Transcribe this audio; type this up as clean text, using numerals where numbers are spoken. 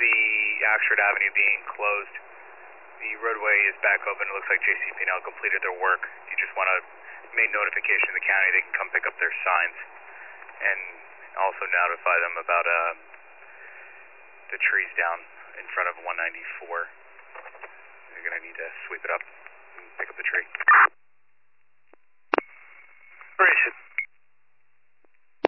the Oxford Avenue being closed. The roadway is back open. It looks like JCP&L completed their work. You just want to make notification to the county. They can come pick up their signs and also notify them about the trees down in front of 194. You're going to need to sweep it up and pick up the tree. Where is it?